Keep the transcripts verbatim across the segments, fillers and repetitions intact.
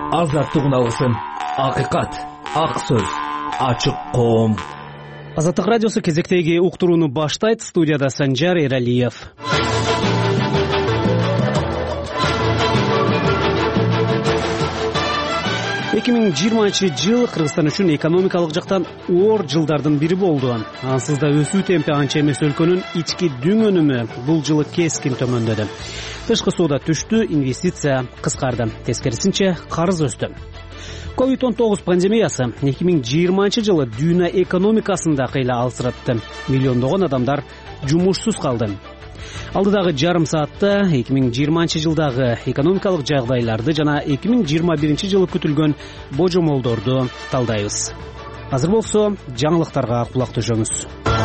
Азаттык үналысын, акыйкат, ак сөз, ачык ком. Азаттык радиосу кезектеги уктурууну баштайт. Студияда Санжар Эралиев. эки миң жыйырманчы жыл Кыргызстан үчүн экономикалык жактан оор жылдардын бири болду. Ансыз да өсүү темпи анча эмес өлкөнүн ички дүң өнүмү бул жылы кескин төмөндөдү. Тышкы соода түштү, инвестиция кыскарды. Тескерисинче карыз өстү. ковид он тогуз пандемиясы эки миң жыйырманчы жылы дүйнө экономикасын да кыйла алсыратты. Миллиондогон адамдар жумушсуз калды. Алдыдагы жарым саатта эки миң жыйырманчы жылдагы экономикалык жагдайларды жана эки миң жыйырма биринчи жылы күтүлгөн божомолдорду талдайбыз. Азыр болсо жаңылыктарга кулак төшөңүз.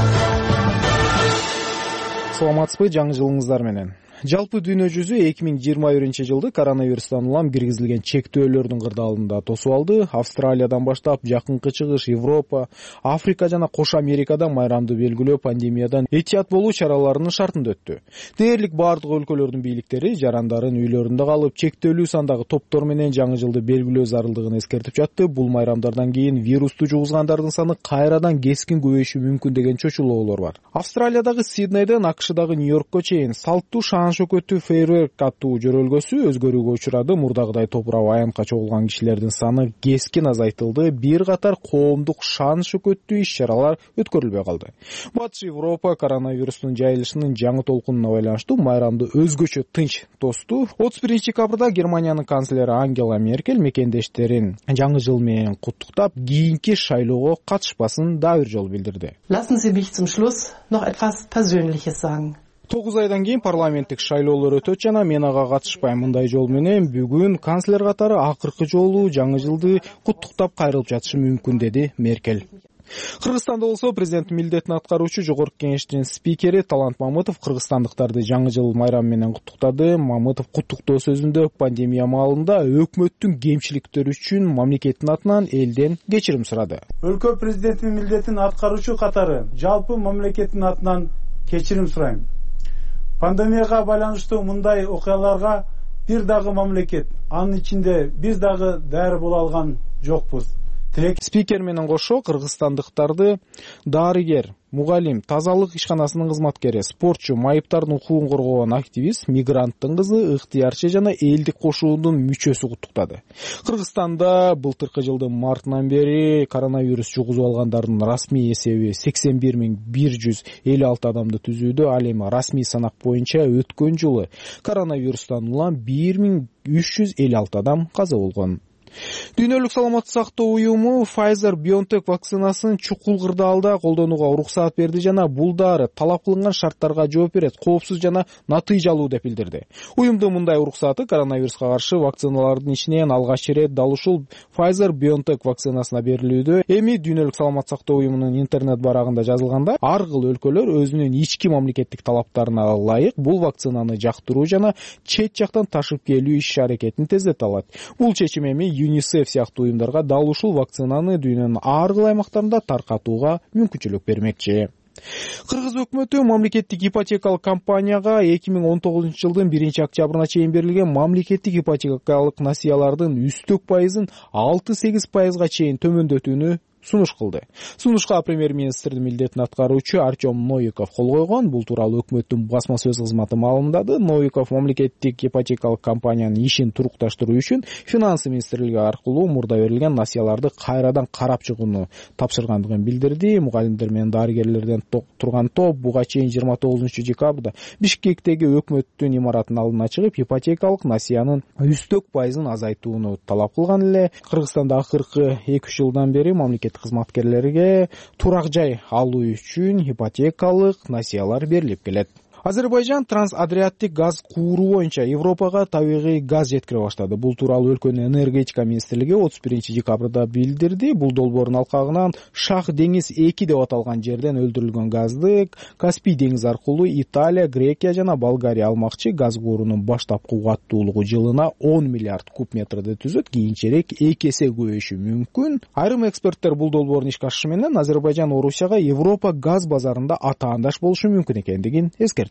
Саламатсызбы, жаңы жылыңыздар менен. Жалпы дүйнө жүзү эки миң жыйырма биринчи жылды коронавирустан улам киргизилген чектөөлөрдүн кырдаалында тосуп алды. Австралиядан баштап Жакынкы Чыгыш, Европа, Африка жана Кош Америкада майрамды белгилөө пандемиядан этият болуу чараларынын шартында өттү. Дээрлик бардык өлкөлөрдүн бийликтери жарандарын үйлөрүндө калып, чектөөлүү сандагы топтор менен жаңы жылды белгилөө зарылдыгын эскертип жатты. Бул майрамдардан кийин вирусту жугузгандардын саны кайрадан кескин көбөйүшү мүмкүн деген чочулоолор бар. Австралиядагы Сиднейден АКШдагы Нью-Йоркко чейин салттуу шаан шөкөттүү фейерверк аттуу жөрөлгөсү өзгөрүүгө учурады. Мурдагыдай топурап аянтка чогулган кишилердин саны кескин азайтылды. Бир катар коомдук шаан шөкөттүү иш-чаралар өткөрүлбөй калды. Батыш Европа коронавирустун жайылышынын жаңы толкунуна байланыштуу майрамды өзгөчө тынч тосту. отуз биринчи декабрда Германиянын канцлери Ангела Меркель мекендештерин жаңы жыл менен куттуктап, кийинки шайлоого катышпасын да бир жолу билдирди. Lassen Sie mich zum Schluss noch etwas Persönliches sagen. тогуз айдан кийин парламенттик шайлоолор өтөт жана мен ага катышпайм. Мындай жол менен бүгүн канцлер катары акыркы жолу жаңы жылды куттуктап кайрылып жатышы мүмкүн, деди Меркель. Кыргызстанда болсо президенттин милдетин аткаруучу жогорку кеңештин спикери Талант Мамытов кыргызстандыктарды жаңы жыл майрамы менен куттуктады. Мамытов куттуктоо сөзүндө пандемия маалында өкмөттүн кемчиликтери үчүн мамлекеттин атынан элден кечирим сурады. Өлкө президентинин милдетин аткаруучу катары жалпы мамлекеттин атынан кечирим сурайм. Пандемияга байланыштуу мындай окуяларга бир дагы мамлекет, анын ичинде биз дагы даяр боло алган жокпуз. Спикер менен кошо кыргызстандыктарды дарыгер, мугалим, тазалык ишканасынын кызматкери, спортчу, майыптардын укугун коргогон активист, мигранттын кызы, ыктыярчы жана элдик кошуунун мүчөсү куттуктады. Кыргызстанда былтыркы жылдын мартынан бери коронавирус жугузуп алгандардын расмий эсеби сексен бир миң бир жүз элүү алты адамды түзүүдө. Ал эми расмий санак боюнча өткөн жылы коронавирустан улам бир миң үч жүз элүү алты адам каза болгон. Дүйнөлүк саламаттык сактоо уюму Pfizer-BioNTech вакцинасын чукул кырдаалда колдонууга уруксаат берди жана бул дары талап кылынган шарттарга жооп берет, коопсуз жана натыйжалуу деп билдирди. Уюмдун мындай уруксааты коронавируска каршы вакциналардын ичинен алгач ирет дал ушул Pfizer-BioNTech вакцинасына берилүүдө. Эми Дүйнөлүк саламаттык сактоо уюмунун интернет барагында жазылганда, ар кыл өлкөлөр өзүнүн ички мамлекеттик талаптарына ылайык бул вакцинаны жактыруу жана чет жактан ташып келүү иш-аракетин тездете алат. Бул чечим эми ЮНИСЕФ сыяктуу уюмдарга дал ушул вакцинаны дүйнөнүн ар кыл аймактарында таркатууга мүмкүнчүлүк бермекчи. Кыргыз өкмөтү мамлекеттик ипотекалык компанияга эки миң он тогузунчу жылдын биринчи октябрына чейин берилген мамлекеттик ипотекалык насыялардын үстөк пайызын алты сегиз пайызга чейин төмөндөтүүнү сунуш кылды. Сунушка премьер-министрдин милдетин аткаруучу Артем Новиков кол койгон. Бул тууралуу өкмөттүн басма сөз кызматы маалымдады. Новиков мамлекеттик ипотекалык компаниянын ишин турукташтыруу үчүн финансы министрлиги аркылуу мурда берилген насыяларды кайрадан карап чыгууну тапшыргандыгын билдирди. Мугалимдер менен дарыгерлерден турган топ буга чейин жыйырма тогузунчу декабрда Бишкектеги өкмөттүн имаратынын алдына чыгып, ипотекалык насыянын үстөк пайызын азайтууну талап кылган эле. Кыргызстанда акыркы эки үч жылдан бери мамлекет кызматкерлерге турак жай алуу үчүн ипотекалык насыялар берилип келет. Азербайжан трансадриаттик газ кууру боюнча Европага табигый газ жеткире баштады. Бул тууралуу өлкөнүн энергетика министрлиги отуз биринчи декабрда билдирди. Бул долбоордун алкагынан Шах деңиз эки деп аталган жерден өлтүрүлгөн газды Каспий деңизи аркылуу Италия, Грекия жана Болгария алмакчы. Газ куурунун баштапкы кубаттуулугу жылына он миллиард куб метрди түзөт, кийинчерээк эки эсе көбөйүшү мүмкүн. Айрым эксперттер бул долбоордун ишке ашышы менен Азербайжан Орусияга Европа газ базарында атаандаш болушу мүмкүн экендигин эскертти.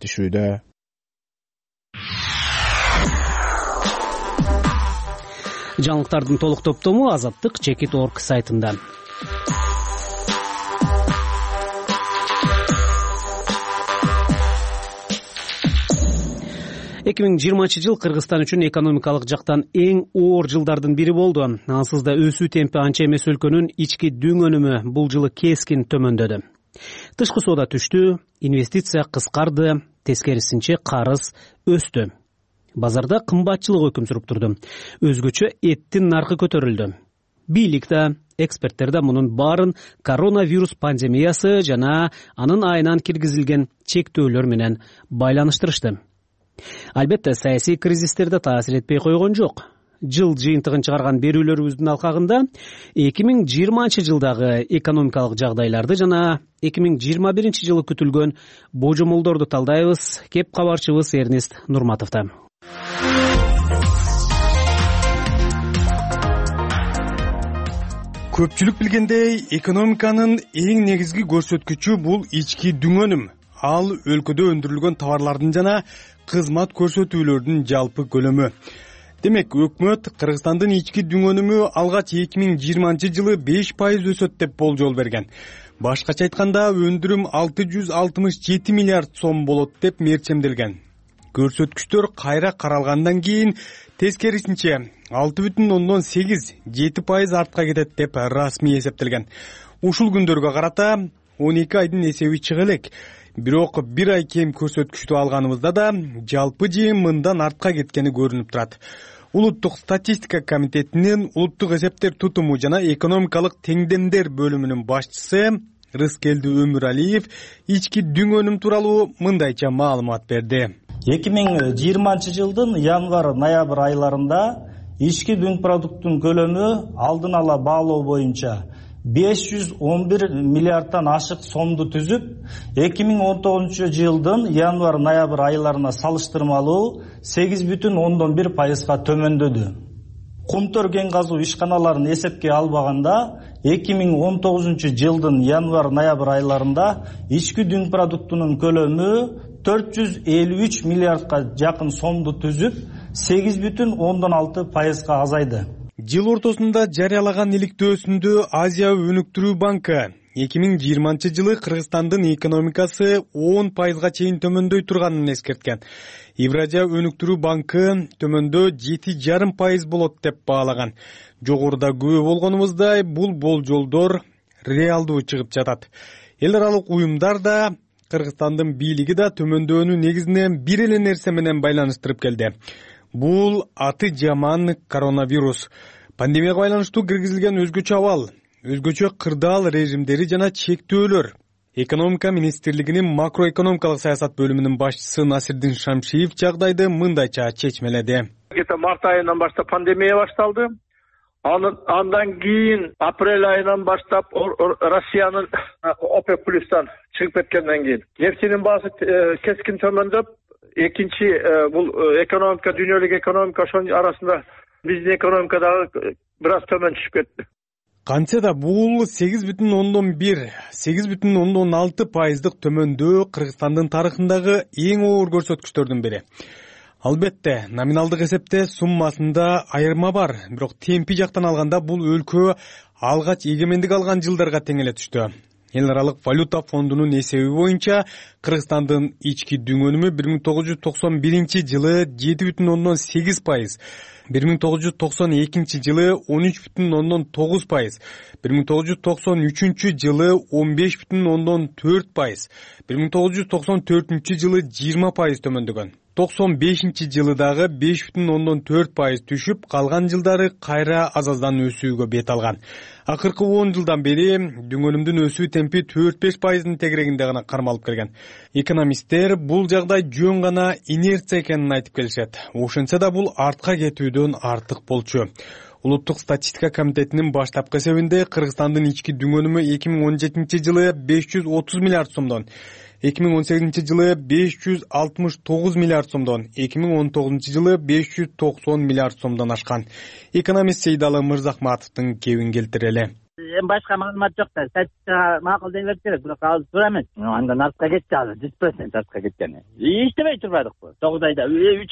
Жаңылыктардын толук топтому Азаттык Чекит точка орг сайтында. эки миң жыйырманчы жыл Кыргызстан үчүн экономикалык жактан эң оор жылдардын бири болду. Ансыз да өсүү темпи анча эмес өлкөнүн ички дүң өнүмү бул жылы кескин төмөндөдү. Тышкы соода түштү, инвестиция кыскарды, тескерисинче карыз өстү. Базарда кымбатчылык өкүм сүрүп турду. Өзгөчө эттин наркы көтөрүлдү. Бийлик да, эксперттер да мунун баарын коронавирус пандемиясы жана анын айынан киргизилген чектөөлөр менен байланыштырышты. Албетте, саясий кризистер да таасир этпей койгон жок. Жыл жыйынтыгын чыгарган берүүлөрүбүздүн алкагында эки миң жыйырманчы жылдагы экономикалык жагдайларды жана эки миң жыйырма биринчи жылы күтүлгөн божомолдорду талдайбыз. Кеп кабарчыбыз Эрнест Нурматовдо. Көпчүлүк билгендей, экономиканын эң негизги көрсөткүчү бул ички дүң өнүм. Ал өлкөдө өндүрүлгөн товарлардын жана кызмат көрсөтүүлөрдүн жалпы көлөмү. Демек, өкмөт Кыргызстандын ички дүң өнүмү алгач эки миң жыйырманчы жылы беш пайыз өсөт деп болжол берген. Башкача айтканда, өндүрүм алты жүз алтымыш жети миллиард сом болот деп мерчемделген. Көрсөткүчтөр кайра каралгандан кийин тескерисинче алты бүтүн ондон сегиз жети пайыз артка кетет деп расмий эсептелген. Ушул күндөргө карата он эки айдын эсеби чыга элек. Бирок бир ай кем көрсөткүчтү алганыбызда да жалпы жыйын мындан артка кеткени көрүнүп турат. Улуттук статистика комитетинин улуттук эсептер тутуму жана экономикалык теңдемдер бөлүмүнүн башчысы Рыскелди Өмүралиев ички дүң өнүм тууралуу мындайча маалымат берди. эки миң жыйырманчы жылдын январь-ноябрь айларында ички дүң продукттун көлөмү алдын ала баалоо боюнча беш жүз он бир миллиардтан ашык сомду түзүп, эки миң он тогузунчу жылдын январь-ноябрь айларына салыштырмалуу сегиз бүтүн ондон бир пайызга төмөндөдү. Кумтөр кен казуу ишканаларын эсепке албаганда, эки миң он тогузунчу жылдын январь-ноябрь айларында ички дүң продуктунун көлөмү төрт жүз элүү үч миллиардка жакын сомду түзүп, сегиз бүтүн ондон алты пайызга азайды. Жыл ортосунда жарыялаган иликтөөсүндө Азия өнүктүрүү банкы эки миң жыйырманчы жылы Кыргызстандын экономикасы он пайызга чейин төмөндөй турганын эскерткен. Евразия өнүктүрүү банкы төмөндөө жети жарым пайыз болот деп баалаган. Жогоруда күбө болгонубуздай, бул болжолдор реалдуу чыгып жатат. Эл аралык уюмдар да, Кыргызстандын бийлиги да төмөндөөнү негизинен бир эле нерсе менен байланыштырып келди. Бул аты жаман коронавирус. Пандемияга байланыштуу киргизилген өзгөчө абал, өзгөчө кырдаал режимдери жана чектөөлөр. Экономика министрлигинин макроэкономикалык саясат бөлүмүнүн башчысы Насирдин Шамшиев жагдайды мындайча чечмеледи. Где-то март айынан баштап пандемия башталды. Андан кийин апрель айынан баштап Россиянын ОПЕК плюстан чыгып кеткенден кийин нефтинин баасы кескин төмөндөп, экинчи бул экономика, дүйнөлүк экономика ошонун арасында биздин экономика дагы бир аз төмөн түшүп кетти. Кантсе да бул сегиз бүтүн ондон бир, сегиз бүтүн ондон алты пайыздык төмөндөө Кыргызстандын тарыхындагы эң оор көрсөткүчтөрдүн бири. Албетте, номиналдык эсепте суммасында айырма бар, бирок темпи жактан алганда бул өлкө алгач эгемендик алган жылдарга тең эле түштү. Эл аралык валюта фондунун эсеби боюнча Кыргызстандын ички дүң өнүмү бир миң тогуз жүз токсон биринчи жылы жети бүтүн ондон сегиз пайыз, бир миң тогуз жүз токсон экинчи жылы он үч бүтүн ондон тогуз пайыз, бир миң тогуз жүз токсон үчүнчү жылы он беш бүтүн ондон төрт пайыз, бир миң тогуз жүз токсон төртүнчү жылы жыйырма пайыз төмөндөгөн. токсон бешинчи жылы дагы беш бүтүн ондон төрт пайыз түшүп, калган жылдары кайра аз-аздан өсүүгө бет алган. Акыркы он жылдан бери дүң өнүмдүн өсүү темпи төрт беш пайыздын тегерегинде гана кармалып келген. Экономисттер бул жагдай жөн гана инерция экенин айтып келишет. Ошентсе да бул артка кетүүдөн артык болчу. Улуттук статистика комитетинин баштапкы эсебинде Кыргызстандын ички дүң өнүмү эки миң он жетинчи жылы беш жүз отуз миллиард сомдон, эки миң он сегизинчи жылы беш жүз алтымыш тогуз миллиард сомдон, эки миң он тогузунчу жылы беш жүз токсон миллиард сомдон ашкан. Экономист Сейдалы Мырзахматовдун кебин келтирели. Эми башка маалымат жок да, статистика макул деңгээлде керек, бирок ал туура эмес. Андан артка кетти, ал жүз процент артка кеткен. Иштебей турбадыкпы? тогуз айда, үч ай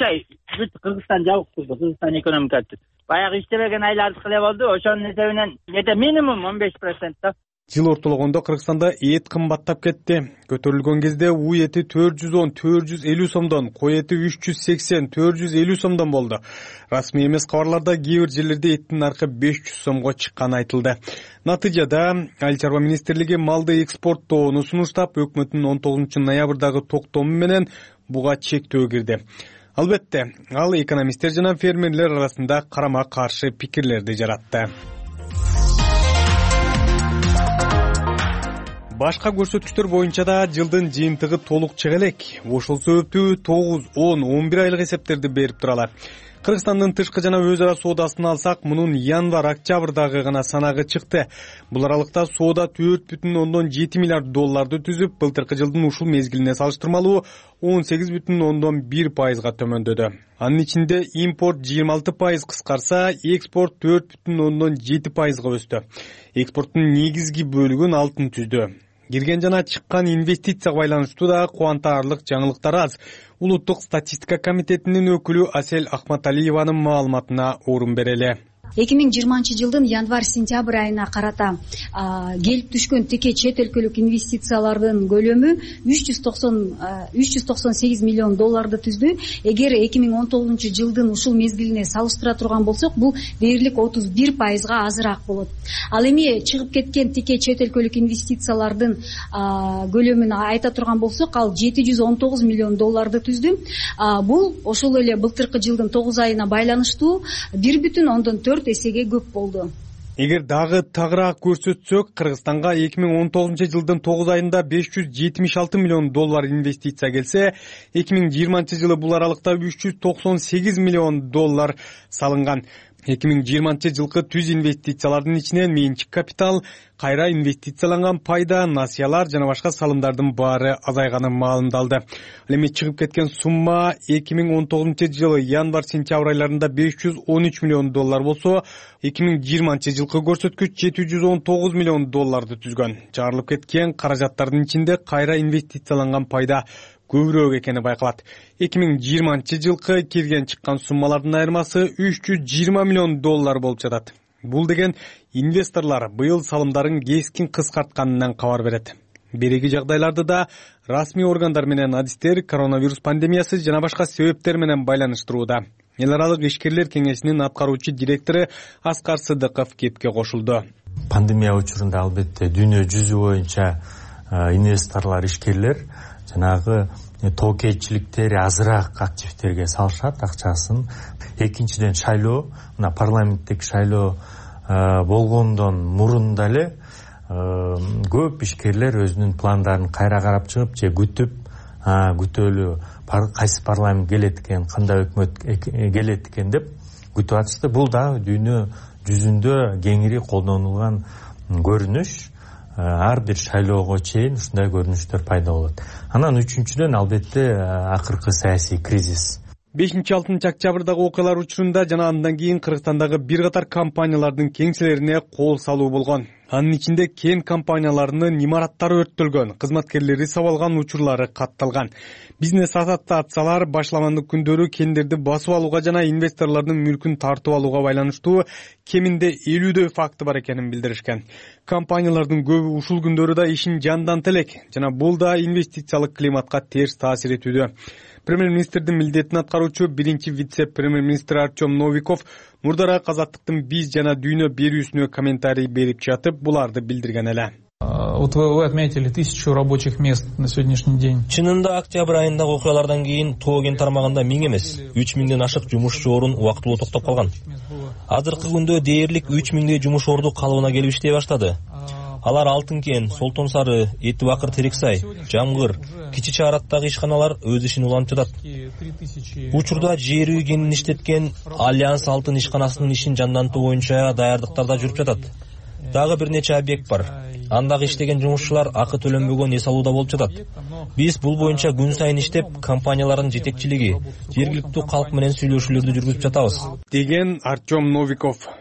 бүт Кыргызстан жабык турду, Кыргызстан экономикасы. Баягы иштебеген айлардыкы эле болду. Ошонун эсебинен эте минимум он беш процент да. Жыл ортологондо Кыргызстанда эт кымбаттап кетти. Көтөрүлгөн кезде у эти төрт жүз он төрт жүз элүү сомдон, кой эти үч жүз сексен төрт жүз элүү сомдон болду. Расмий эмес кабарларда кээ бир жерлерде эттин наркы беш жүз сомго чыкканы айтылды. Натыйжада Айыл чарба министрлиги малды экспорттоону сунуштап, өкмөттүн он тогузунчу ноябрдагы токтому менен буга чектөө кирди. Албетте, ал экономисттер жана фермерлер арасында карама каршы пикирлерди жаратты. Башка көрсөткүчтөр боюнча да жылдын жыйынтыгы толук чыга элек. Ошол себептүү тогуз, он, он бир айлык эсептерди берип туралар. Кыргызстандын тышкы жана өз ара соодасын алсак, мунун январь-октябрдагы гана санагы чыкты. Бул аралыкта соода төрт бүтүн ондон жети миллиард долларды түзүп, былтыркы жылдын ушул мезгилине салыштырмалуу он сегиз бүтүн ондон бир пайызга төмөндөдү. Анын ичинде импорт жыйырма алты пайыз кыскарса, экспорт төрт бүтүн ондон жети пайызга өстү. Экспорттун негизги бөлүгүн алтын түздү. Кирген жана чыккан инвестицияга байланыштуу да кубантарлык жаңылыктар аз. Улуттук статистика комитетинин өкүлү Асел Ахматалиеванын маалыматына орун берели. эки миң жыйырманчы жылдын январь-сентябрь айына карата келип түшкөн тике чет өлкөлүк инвестициялардын көлөмү үч жүз токсон сегиз миллион долларды түздү. Эгер эки миң он тогузунчу жылдын ушул мезгилине салыштыра турган болсок, бул дээрлик отуз бир пайызга азыраак болот. Ал эми чыгып кеткен тике чет өлкөлүк инвестициялардын көлөмүн айта турган болсок, ал жети жүз он тогуз миллион долларды түздү. Бул ошол эле былтыркы жылдын тогуз айына байланыштуу бир бүтүн ондон төрт эсеге көп болду. Эгер дагы тагыраак көрсөтсөк, Кыргызстанга эки миң он тогузунчу жылдын тогуз айында беш жүз жетимиш алты миллион доллар инвестиция келсе, эки миң жыйырманчы жылы бул аралыкта үч жүз токсон сегиз миллион доллар салынган. эки миң жыйырманчы жылкы түз инвестициялардын ичинен менчик капитал, кайра инвестицияланган пайда, насыялар жана башка салымдардын баары азайганы маалымдалды. Ал эми чыгып кеткен сумма эки миң он тогузунчу жылы январь-сентябрь айларында беш жүз он үч миллион доллар болсо, эки миң жыйырманчы жылкы көрсөткүч жети жүз он тогуз миллион долларды түзгөн. Чыгарылып кеткен каражаттардын ичинде кайра инвестицияланган пайда көбүрөөк экени байкалат. эки миң жыйырманчы жылкы кирген чыккан суммалардын айырмасы үч жүз жыйырма миллион доллар болуп жатат. Бул деген инвесторлор быйыл салымдарын кескин кыскартканынан кабар берет. Береги жагдайларды да расмий органдар менен адистер коронавирус пандемиясы жана башка себептер менен байланыштырууда. Эл аралык ишкерлер кеңешинин аткаруучу директору Аскар Сыдыков кепке кошулду. Пандемия учурунда албетте дүйнө жүзү боюнча инвесторлор, ишкерлер жанагы тоокейчиликтери азыраак активтерге салышат акчасын. Экинчиден шайлоо, мына парламенттик шайлоо болгондон мурун деле көп ишкерлер өзүнүн пландарын кайра карап чыгып же күтүп, күтөлү кайсы парламент келет экен, кандай өкмөт келет экен деп күтүп атышты. Бул да дүйнө жүзүндө кеңири колдонулган көрүнүш. Ар бир шайлоого чейин ушундай көрүнүштөр пайда болот. Анан үчүнчүдөн албетте акыркы саясий кризис. бешинчи алтынчы октябрдагы окуялар учурунда жана андан кийин Кыргызстандагы бир катар компаниялардын кеңселерине кол салуу болгон. Анын ичинде кен компанияларынын имараттары өрттөлгөн, кызматкерлери сабалган учурлары катталган. Бизнес ассоциациялар башламандык күндөрү кендерди басып алууга жана инвесторлордун мүлкүн тартып алууга байланыштуу кеминде элүүдөй факты бар экенин билдиришкен. Компаниялардын көбү ушул күндөрү да ишин жандантып элек жана бул да инвестициялык климатка терс таасир этүүдө. Премьер-министрдин милдетин аткаруучу биринчи вице-премьер-министр Артем Новиков мурдараак Азаттыктын биз жана дүйнө берүүсүнө комментарий берип жатып, буларды билдирген эле. Вот вы отметили тысячу рабочих мест на сегодняшний день. Чынында октябрь айындагы окуялардан кийин тоо кен тармагында миң эмес, үч миңден ашык жумушчу орун убактылуу токтоп калган. Азыркы күндө дээрлик үч миңдей жумуш орду калыбына келип иштей баштады. Алар Алтын кен, Солтон Сары, Эти Бакыр Терексай, Жамгыр, Кичи Чаараттагы ишканалар өз ишин улантып жатат. Учурда жер үй кенин иштеткен Альянс Алтын ишканасынын ишин жандантуу боюнча даярдыктар да жүрүп жатат. Дагы бир нече объект бар. Андагы иштеген жумушчулар акы төлөнбөгөн эс алууда болуп жатат. Биз бул боюнча күн сайын иштеп, компаниялардын жетекчилиги, жергиликтүү калк менен сүйлөшүүлөрдү жүргүзүп жатабыз, деген Артем Новиков.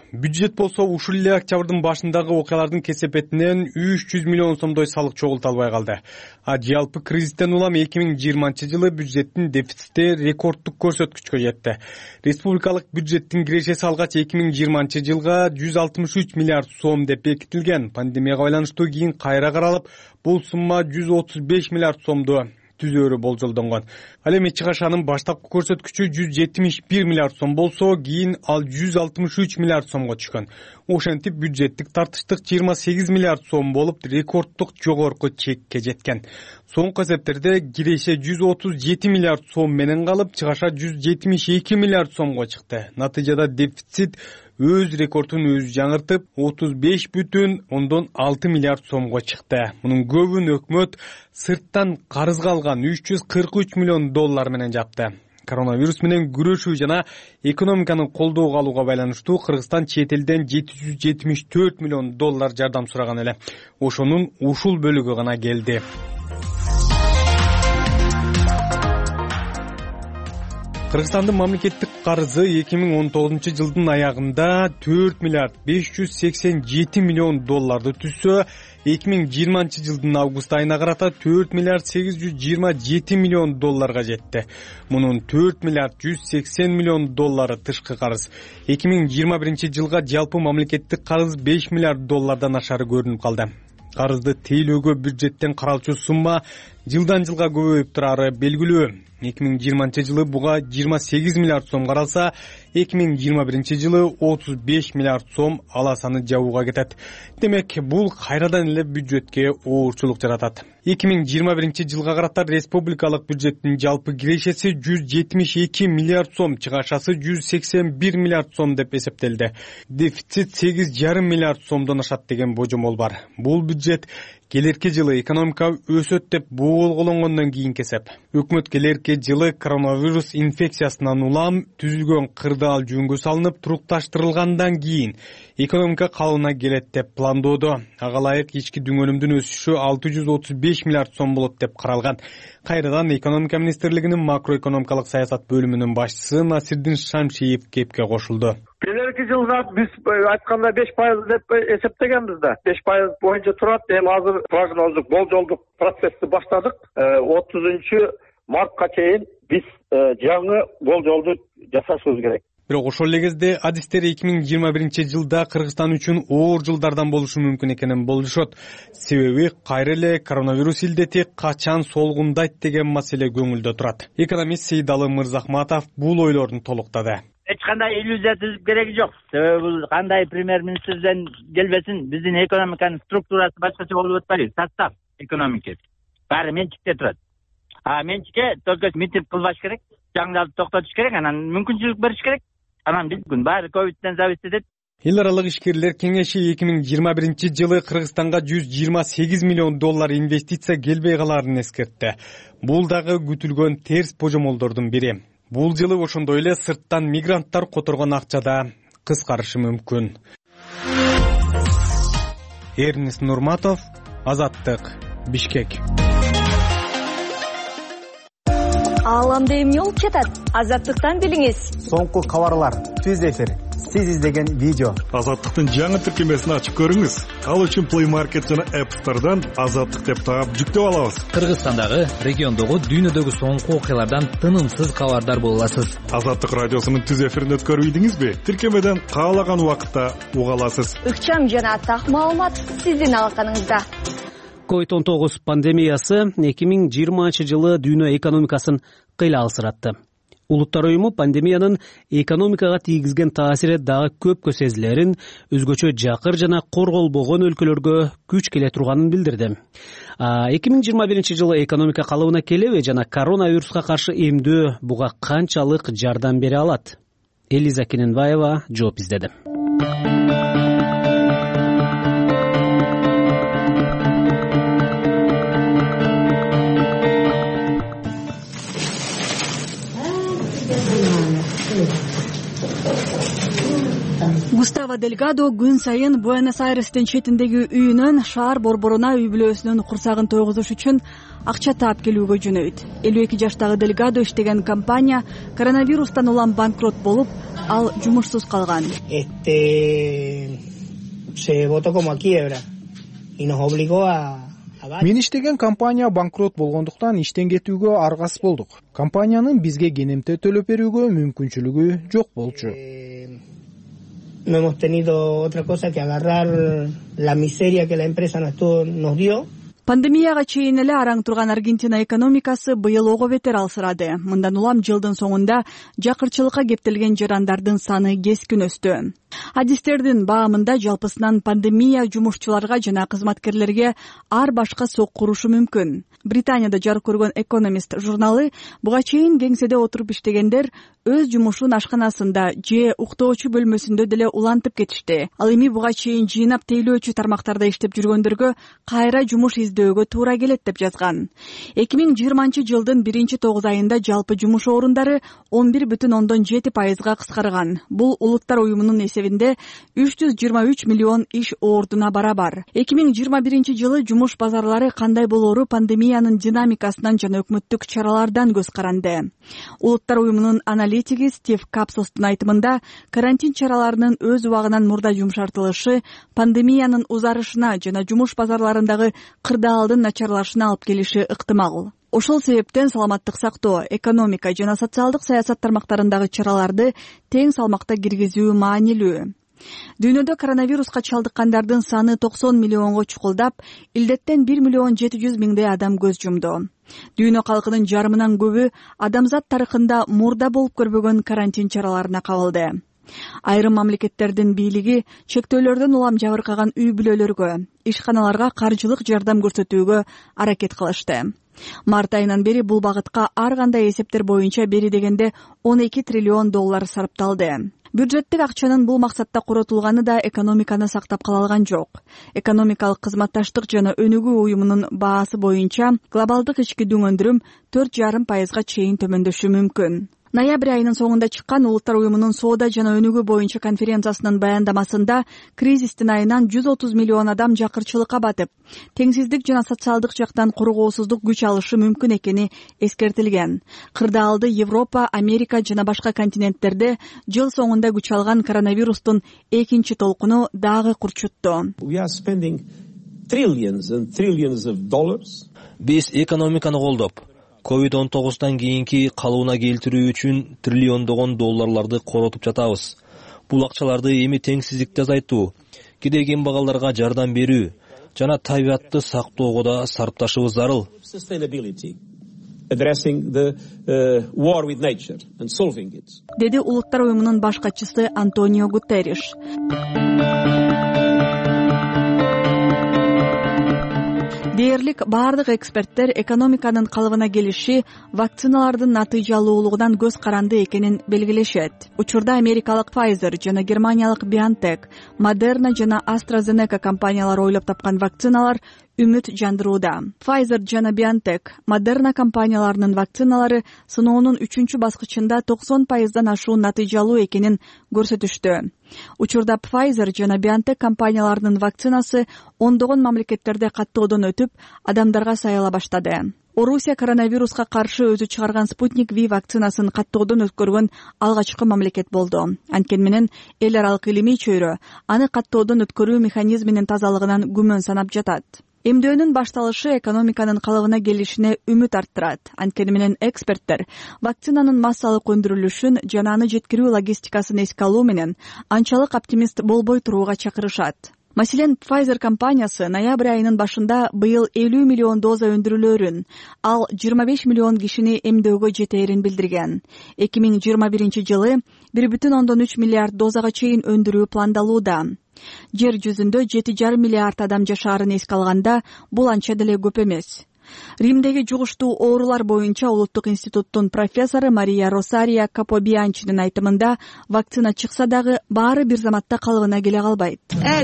Бюджет болсо ушул эле октябрдын башындагы окуялардын кесепетинен үч жүз миллион сомдой салык чогулта албай калды. А жалпы кризистен улам эки миң жыйырманчы жылы бюджеттин дефицити рекорддук көрсөткүчкө жетти. Республикалык бюджеттин кирешеси алгач эки миң жыйырманчы жылга жүз алтымыш үч миллиард сом деп бекитилген. Пандемияга байланыштуу кийин кайра каралып, бул сумма жүз отуз беш миллиард сомду түзөөрү болжолдонгон. Ал эми чыгашанын баштапкы көрсөткүчү жүз жетимиш бир миллиард сом болсо, кийин ал жүз алтымыш үч миллиард сомго түшкөн. Ошентип бюджеттик тартыштык жыйырма сегиз миллиард сом болуп, рекорддук жогорку чекке жеткен. Соңку эсептерде киреше жүз отуз жети миллиард сом менен калып, чыгаша жүз жетимиш эки миллиард сомго чыкты. Натыйжада дефицит өз рекордун өзү жаңыртып, отуз беш бүтүн ондон алты миллиард сомго чыкты. Мунун көбүн өкмөт сырттан карызга алган үч жүз кырк үч миллион доллар менен жапты. Коронавирус менен күрөшүү жана экономиканы колдоого алууга байланыштуу Кыргызстан чет элден жети жүз жетимиш төрт миллион доллар жардам сураган эле. Ошонун ушул бөлүгү гана келди. Кыргызстандын мамлекеттик карызы эки миң он тогузунчу жылдын аягында төрт миллиард беш жүз сексен жети миллион долларды түзсө, эки миң жыйырманчы жылдын август айына карата төрт миллиард сегиз жүз жыйырма жети миллион долларга жетти. Мунун төрт миллиард жүз сексен миллион доллары тышкы карыз. эки миң жыйырма биринчи жылга жалпы мамлекеттик карыз беш миллиард доллардан ашары көрүнүп калды. Карызды тейлөөгө бюджеттен каралчу сумма жылдан жылга көбөйүп турары белгилүү. эки миң жыйырманчы жылы буга жыйырма сегиз миллиард сом каралса, эки миң жыйырма биринчи жылы отуз беш миллиард сом аласаны жабууга кетет. Демек, бул кайрадан эле бюджетке оорчулук жаратат. эки миң жыйырма биринчи жылга карата республикалык бюджеттин жалпы кирешеси жүз жетимиш эки миллиард сом, чыгашасы жүз сексен бир миллиард сом деп эсептелди. Дефицит сегиз жарым миллиард сомдон ашат деген божомол бар. Бул бюджет келерки жылы экономика өсөт деп болгонгондон кийин кесеп. Өкмөт келерки жылы коронавирус инфекциясынан улам түзүлгөн кырдаал жөнгө салынып турукташтырылгандан кийин экономика калыбына келет деп пландоодо. Ага ылайык ички дүң өнүмдүн өсүшү алты жүз отуз беш миллиард сом болот деп каралган. Кайрадан экономика министрлигинин макроэкономикалык саясат бөлүмүнүн башчысы Насирдин Шамшиев кепке кошулду. Келерки жылга биз айтканда беш пайыз деп эсептегенбиз да. беш пайыз боюнча турат. Эми азыр прогноздук, болжолдук процессти баштадык. отузунчу мартка чейин биз жаңы болжолду жасашыбыз керек. Бирок ошол эле кезде адистер эки миң жыйырма биринчи жылда Кыргызстан үчүн оор жылдардан болушу мүмкүн экенин болжошот. Себеби кайра эле коронавирус илдети качан солгундайт деген маселе көңүлдө турат. Экономист Сейдалы Мырзахматов бул ойлорун толуктады. Эч кандай иллюзия түзүп кереги жок. Себеби бул кандай премьер-министрден келбесин, биздин экономиканын структурасы башкача болуп атпайбы? Состав экономика. Баары менчикте турат. А менчикке только митинг кылбаш керек, жаңдарды токтотуш керек, анан мүмкүнчүлүк бериш керек. Анан биз күн баары ковидтен зависит этет. Эл аралык ишкерлер кеңеши эки миң жыйырма биринчи жылы Кыргызстанга жүз жыйырма сегиз миллион доллар инвестиция келбей калаарын эскертти. Бул дагы күтүлгөн терс божомолдордун бири. Бул жылы ошондой эле сырттан мигранттар которгон акча да кыскарышы мүмкүн. Эрнест Нурматов, Азаттык, Бишкек. Ааламда эмне болуп жатат? Азаттыктан билиңиз. Соңку кабарлар, түз эфир, сиз издеген видео. Азаттыктын жаңы тиркемесин ачып көрүңүз. Ал үчүн Play Market жана App Store'дан Азаттык деп таап жүктөп алабыз. Кыргызстандагы, региондогу, дүйнөдөгү соңку окуялардан тынымсыз кабардар боло аласыз. Азаттык радиосунун түз эфирин өткөрүп ийдиңизби? Тиркемеден каалаган убакытта уга аласыз. Ыкчам жана так маалымат сиздин алаканыңызда. ковид он тогуз пандемиясы эки миң жыйырманчы жылы дүйнө экономикасын кыйлаалсыратты. Улуттар уюму пандемиянын экономикага тийгизген таасири дагы көпкө сезилерин, өзгөчө жакыр жана корголбогон өлкөлөргө күч келе турганын билдирди. эки миң жыйырма биринчи жылы экономика калыбына келеби жана коронавируска каршы эмдөө буга канчалык жардам бере алат? Элиза Кененбаева жооп издеди. Густаво Дельгадо күн сайын Буэнос-Айрестин четиндеги үйүнөн шаар борборуна үй бүлөсүнүн курсагын тойгузуш үчүн акча таап келүүгө жөнөйт. элүү эки жаштагы Дельгадо иштеген компания коронавирустан улам банкрот болуп, ал жумушсуз калган. Se votó como a quiebra y nos obligó a Мен иштеген компания банкрот болгондуктан иштен кетүүгө аргасыз болдук. Компаниянын бизге кенемте төлөп берүүгө мүмкүнчүлүгү жок болчу. No hemos tenido otra cosa que agarrar la miseria que la empresa nos dio. Пандемияга чейин эле араң турган Аргентина экономикасы быйыл ого бетер алсырады. Мындан улам жылдын соңунда жакырчылыкка кептелген жарандардын саны кескин өстү. Адистердин баамында жалпысынан пандемия жумушчуларга жана кызматкерлерге ар башка соккурушу мүмкүн. Британияда жарык көргөн Economist журналы буга чейин кеңседе отуруп иштегендер өз жумушун ашканасында же уктоочу бөлмөсүндө деле улантып кетишти. Ал эми буга чейин жыйнап тейлөөчү тармактарда иштеп жүргөндөргө кайра жумуш издөөгө туура келет деп жазган. эки миң жыйырманчы жылдын биринчи тогуз айында жалпы жумуш орундары он бир бүтүн ондон жети пайызга кыскарган. Бул улуттар уюмунун эсебинде үч жүз жыйырма үч миллион иш ордуна барабар. эки миң жыйырма биринчи жылы жумуш базарлары кандай болору пандемиянын динамикасынан жана өкмөттүк чаралардан көз каранды. Улуттар уюмунун аналитиги Стив Капсостун айтымында карантин чараларынын өз убагынан мурда жумшартылышы пандемиянын узарышына жана жумуш базарларындагы кырдаалдын начарлашына алып келиши ыктымал. Ошол себептен саламаттык сактоо, экономика жана социалдык саясат тармактарындагы чараларды тең салмакта киргизүү маанилүү. Дүйнөдө коронавируска чалдыккандардын саны токсон миллионго чукулдап, илдеттен бир миллион жети жүз миңдей адам көз жумду. Дүйнө калкынын жарымынан көбү адамзат тарыхында мурда болуп көрбөгөн карантин чараларына кабылды. Айрым мамлекеттердин бийлиги чектөөлөрдөн улам жабыркаган үй бүлөлөргө, ишканаларга каржылык жардам көрсөтүүгө аракет кылышты. Март айынан бери бул багытка ар кандай эсептер боюнча бери дегенде он эки триллион доллар сарпталды. Бюджеттик акчанын бул максатта коротулганы да экономиканы сактап кала алган жок. Экономикалык кызматташтык жана өнүгүү уюмунун баасы боюнча глобалдык ички дүң өндүрүм төрт жарым пайызга чейин төмөндөшү мүмкүн. Ноябрь айынын соңунда чыккан Улуттар уюмунун соода жана өнүгүү боюнча конференциясынын баяндамасында кризистин айынан жүз отуз миллион адам жакырчылыкка батып, теңсиздик жана социалдык жактан кургоосуздук күч алышы мүмкүн экени эскертилген. Кырдаалды Европа, Америка жана башка континенттерде жыл соңунда күч алган коронавирустун экинчи толкуну дагы курчутту. Биз экономиканы колдоп, ковид он тогуздан кийинки калыбына келтирүү үчүн триллиондогон долларларды коротуп жатабыз. Бул акчаларды эми теңсиздикти азайтуу, кедей кембагалдарга жардам берүү жана табиатты сактоого да сарпташыбыз зарыл. Деди Улуттар уюмунун баш катчысы Антонио Гутерриш. Дээрлик бардык эксперттер экономиканын калыбына келиши вакциналардын натыйжалуулугунан көз каранды экенин белгилешет. Учурда америкалык Pfizer жана германиялык BioNTech, Moderna жана AstraZeneca компаниялары ойлоп тапкан вакциналар үмүт жандырууда. Pfizer жана BioNTech, Moderna компанияларынын вакциналары сыноонун үчүнчү баскычында токсон пайыздан ашуу натыйжалуу экенин көрсөтүштү. Учурда Pfizer жана BioNTech компанияларынын вакцинасы ондогон мамлекеттерде каттоодон өтүп, адамдарга саяла баштады. Орусия коронавируска каршы өзү чыгарган Спутник V вакцинасын каттоодон өткөргөн алгачкы мамлекет болду. Анткени менен эл аралык илимий чөйрө аны каттоодон өткөрүү механизминин тазалыгынан күмөн санап жатат. Эмдөөнүн башталышы экономиканын калыбына келишине үмүт арттырат. Анткени менен эксперттер вакцинанын массалык өндүрүлүшүн жана аны жеткирүү логистикасын эске алуу менен анчалык оптимист болбой турууга чакырышат. Маселен, Pfizer компаниясы ноябрь айынын башында быйыл элүү миллион доза өндүрүлөөрүн, ал жыйырма беш миллион кишини эмдөөгө жетээрин билдирген. эки миң жыйырма биринчи жылы бир бүтүн ондон үч миллиард дозага чейин өндүрүү пландалууда. Жер жүзүндө жети жарым миллиард адам жашаарын эске алганда бул анча деле көп эмес. Римдеги жугуштуу оорулар боюнча улуттук институттун профессору Мария Росария Капобианчинин айтымында вакцина чыкса дагы баары бир заматта калыбына келе калбайт.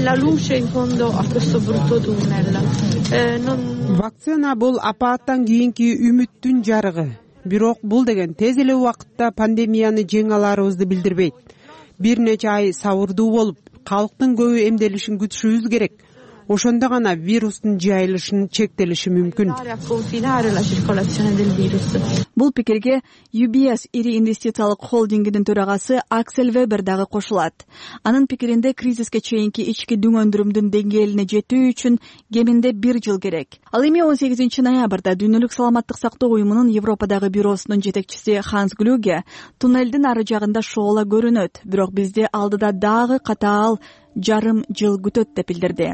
Вакцина бул апааттан кийинки үмүттүн жарыгы. Бирок бул деген тез эле убакытта пандемияны жеңе аларыбызды билдирбейт. Бир нече ай сабырдуу болуп, калктын көбү эмделишин күтүшүбүз керек. ошондо гана вирустун жайылышын чектелиши мүмкүн. Бул пикирге ю би эс ири инвестициялык холдингинин төрагасы Аксель Вебер дагы кошулат. Анын пикиринде кризиске чейинки ички дүң өндүрүмдүн деңгээлине жетүү үчүн кеминде бир жыл керек. Ал эми он сегизинчи ноябрда Дүйнөлүк саламаттык сактоо уюмунун Европадагы бюросунун жетекчиси Ханс Глюге туннелдин ары жагында шоола көрүнөт, бирок бизди алдыда дагы катаал жарым жыл күтөт деп билдирди.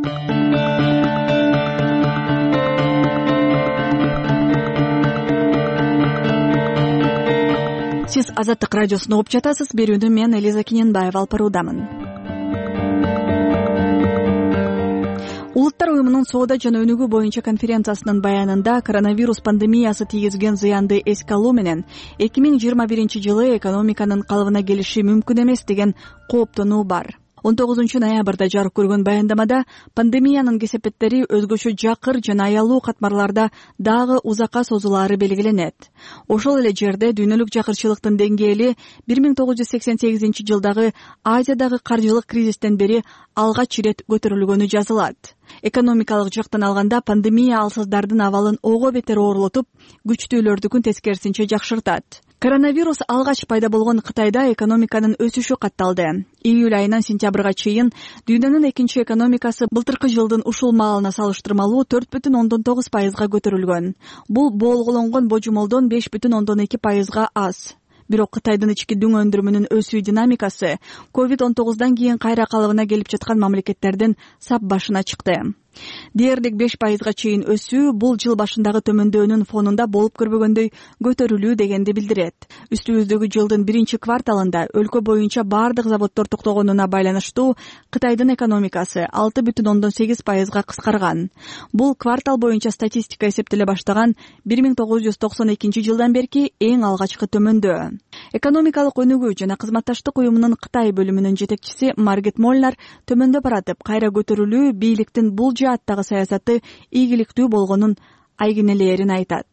Сиз Азаттык радиосун угуп жатасыз. Берүүнү мен Элиза Кененбаева алып баруудамын. Улуттар уюмунун соода жана өнүгүү боюнча конференциясынын баянында коронавирус пандемиясы тийгизген зыянды эске алуу менен эки миң жыйырма биринчи жылы экономиканын калыбына келиши мүмкүн эмес деген кооптонуу бар. он тогузунчу ноябрда жарык көргөн баяндамада пандемиянын кесепеттери өзгөчө жакыр жана аялуу катмарларда дагы узакка созулаары белгиленет. Ошол эле жерде дүйнөлүк жакырчылыктын деңгээли бир миң тогуз жүз сексен сегизинчи жылдагы Азиядагы каржылык кризистен бери алгач ирет көтөрүлгөнү жазылат. Экономикалык жактан алганда пандемия алсыздардын абалын ого бетер оорлотуп, күчтүүлөрдүкүн тескерисинче жакшыртат. Коронавирус алгач пайда болгон Кытайда экономиканын өсүшү катталды. Июль айынан сентябрга чейин дүйнөнүн экинчи экономикасы былтыркы жылдын ушул маалына салыштырмалуу төрт бүтүн ондон тогуз пайызга көтөрүлгөн. Бул болголонгон божомолдон беш бүтүн ондон эки пайызга аз. Бирок Кытайдын ички дүң өндүрүмүнүн өсүү динамикасы ковид он тогуздан кийин кайра калыбына келип жаткан мамлекеттердин сап башына чыкты. Дээрлик беш пайызга чейин өсүү бул жыл башындагы төмөндөөнүн фонунда болуп көрбөгөндөй көтөрүлүү дегенди билдирет. Үстүбүздөгү жылдын биринчи кварталында өлкө боюнча бардык заводдор токтогонуна байланыштуу Кытайдын экономикасы алты бүтүн ондон сегиз пайызга кыскарган. Бул квартал боюнча статистика эсептеле баштаган бир миң тогуз жүз токсон экинчи жылдан берки эң алгачкы төмөндөө. Экономикалык өнүгүү жана кызматташтык уюмунун Кытай бөлүмүнүн жетекчиси Маргет Моллар төмөндө баратып, кайра көтөрүлүү бийликтин бул жааттагы саясаты ийгиликтүү болгонун айгинелерин айтат.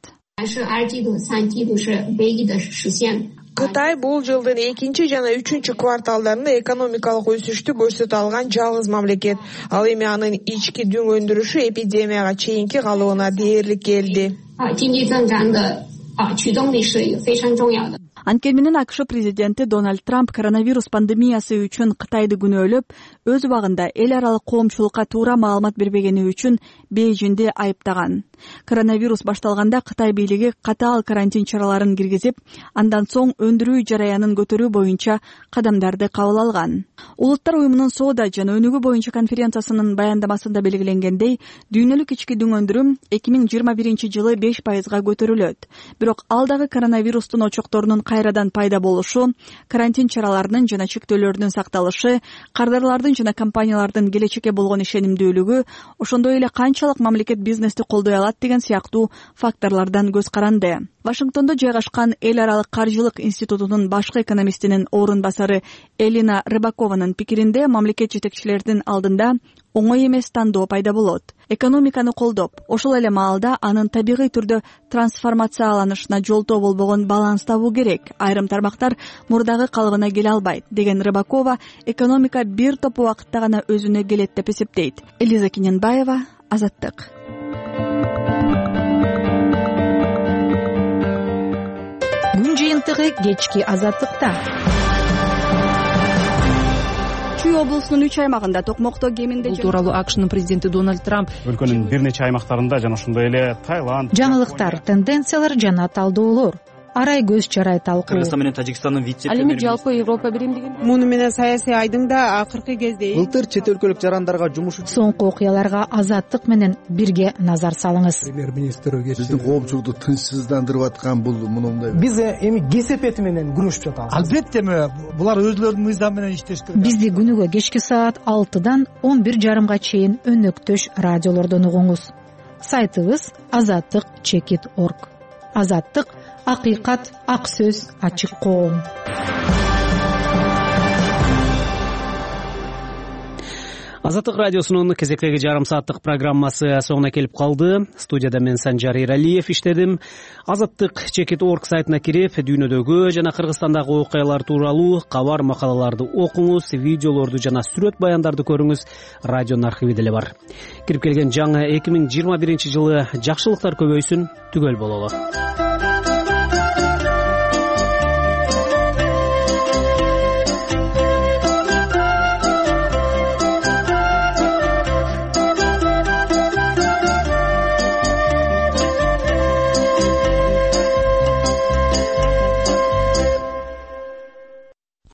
Кытай бул жылдын экинчи жана үчүнчү кварталдарында экономикалык өсүштү көрсөтө алган жалгыз мамлекет. Ал эми анын ички дүң өндүрүшү эпидемияга чейинки калыбына дээрлик келди. Анткени менен АКШ президенти Дональд Трамп коронавирус пандемиясы үчүн Кытайды күнөөлөп, өз убагында эл аралык коомчулукка туура маалымат бербегени үчүн Бейжиңди айыптаган. Коронавирус башталганда Кытай бийлиги катаал карантин чараларын киргизип, андан соң өндүрүү жараянын көтөрүү боюнча кадамдарды кабыл алган. Улуттар уюмунун соода жана өнүгүү боюнча конференциясынын баяндамасында белгиленгендей, дүйнөлүк ички дүң өндүрүм эки миң жыйырма биринчи жылы беш пайызга көтөрүлөт. Бирок ал дагы коронавирустун очокторунун кайрадан пайда болушу, карантин чараларынын жана чектөөлөрдүн сакталышы, кардарлардын жана компаниялардын келечекке болгон ишенимдүүлүгү, ошондой эле канчалык мамлекет бизнести колдой алат деген сыяктуу факторлордон көз каранды. Вашингтондо жайгашкан Эл аралык каржылык институтунун башкы экономистинин орун басары Элина Рыбакованын пикиринде мамлекет жетекчилердин алдында оңой эмес тандоо пайда болот. Экономиканы колдоп, ошол эле маалда анын табигый түрдө трансформацияланышына жолтоо болбогон баланс табуу керек. Айрым тармактар мурдагы калыбына келе албайт деген Рыбакова, экономика бир топ убакытта гана өзүнө келет деп эсептейт. Элиза Кененбаева, Азаттык. Күн жыйынтыгы кечки Азаттыкта. Чүй облусунун үч аймагында токмокто кеминде бул тууралуу АКШнын президенти Дональд Трамп өлкөнүн бир нече аймактарында жана ошондой эле Таиланд жаңылыктар, тенденциялар жана талдоолор арай көз чарай талкуу. Кыргызстан менен Тажикстандын вице-премьери. Ал эми жалпы Европа Биримдиги муну менен саясий айдың да акыркы кезде былтыр чет өлкөлүк жарандарга жумуш үчүн соңку окуяларга Азаттык менен бирге назар салыңыз. Премьер-министр биздин коомчулукту тынчсыздандырып аткан бул мындай. Биз эми кесепети менен күрөшүп жатабыз. Албетте булар өзлөрүнүн мыйзамы менен иштеш керек. Бизди күнүгө кечки саат алтыдан он бир жарымга чейин өнөктөш радиолордон угуңуз. Сайтыбыз азаттык чекит точка орг. Азаттык акыйкат, ак сөз, ачык коом. Азаттык радиосунун кезектеги жарым сааттык программасы соңуна келип калды. Студияда мен Санжар Иралиев иштедим. Азаттык чекит орг сайтына кирип, дүйнөдөгү жана Кыргызстандагы окуялар тууралуу кабар макалаларды окуңуз, видеолорду жана сүрөт баяндарды көрүңүз. Радионун архиви деле бар. Кирип келген жаңы эки миң жыйырма биринчи жылы жакшылыктар көбөйсүн, түгөл бололу.